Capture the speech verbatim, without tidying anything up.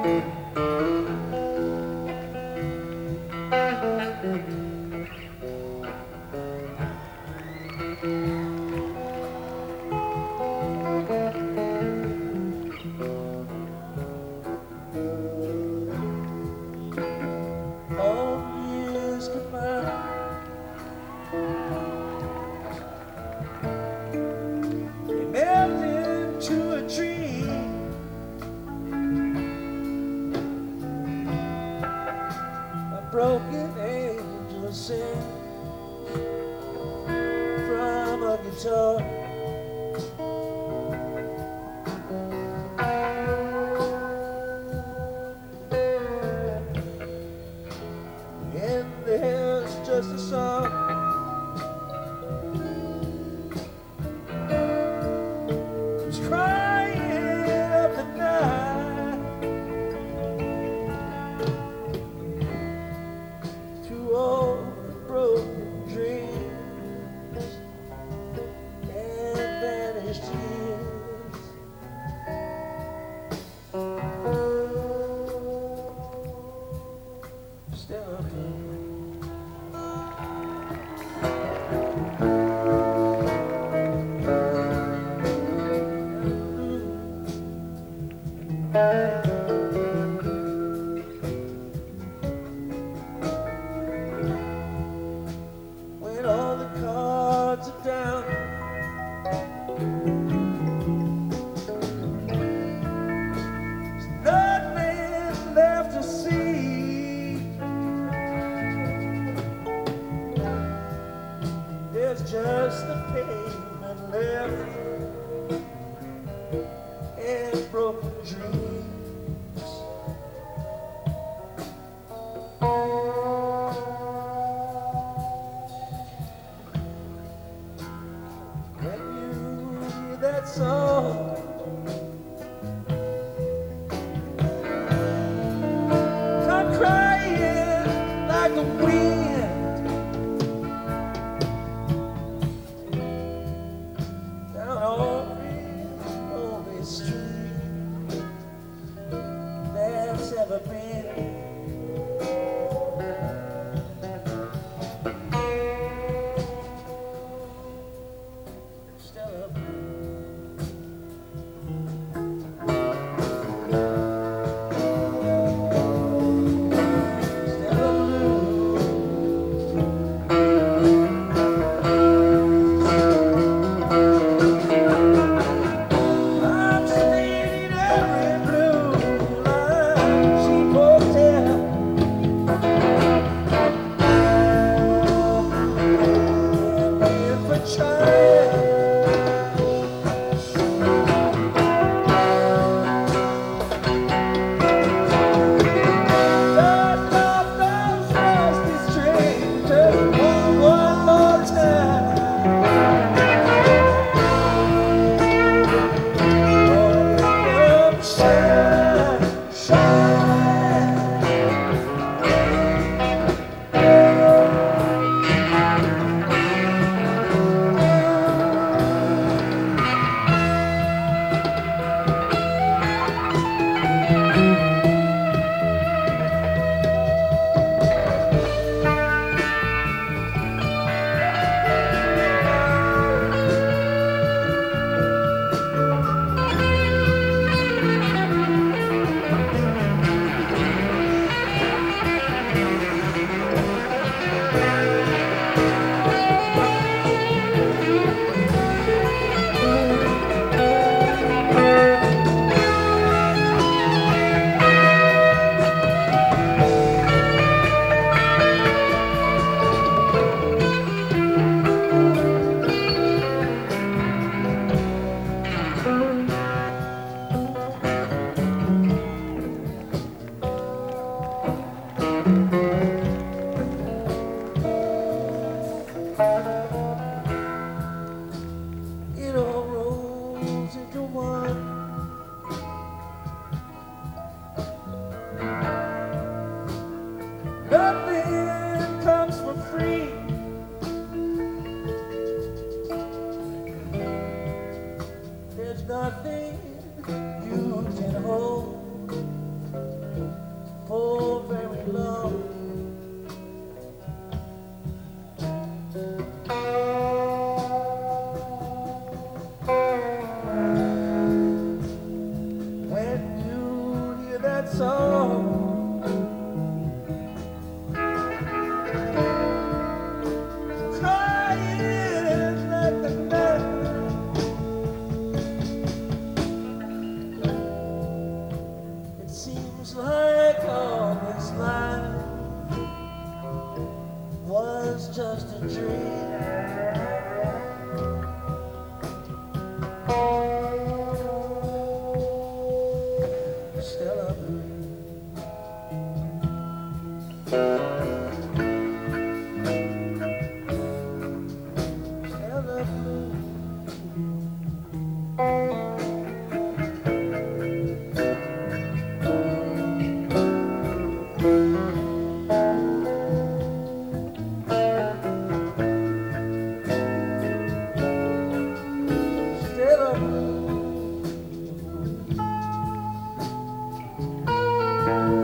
Broken angel sing from a guitar. And there's just a song who's crying up the night through all the broken dreams and vanished years. Still when all the cards are down, there's nothing left to see. There's just the pavement left and broken dreams. When you hear that song, come crying like the wind down Orange, Orange Street that's ever been. Stella Blue, Stella Blue. that song. Crying like the night. It seems like all this life was just a dream. Still a dream. Still a dream. Still a dream.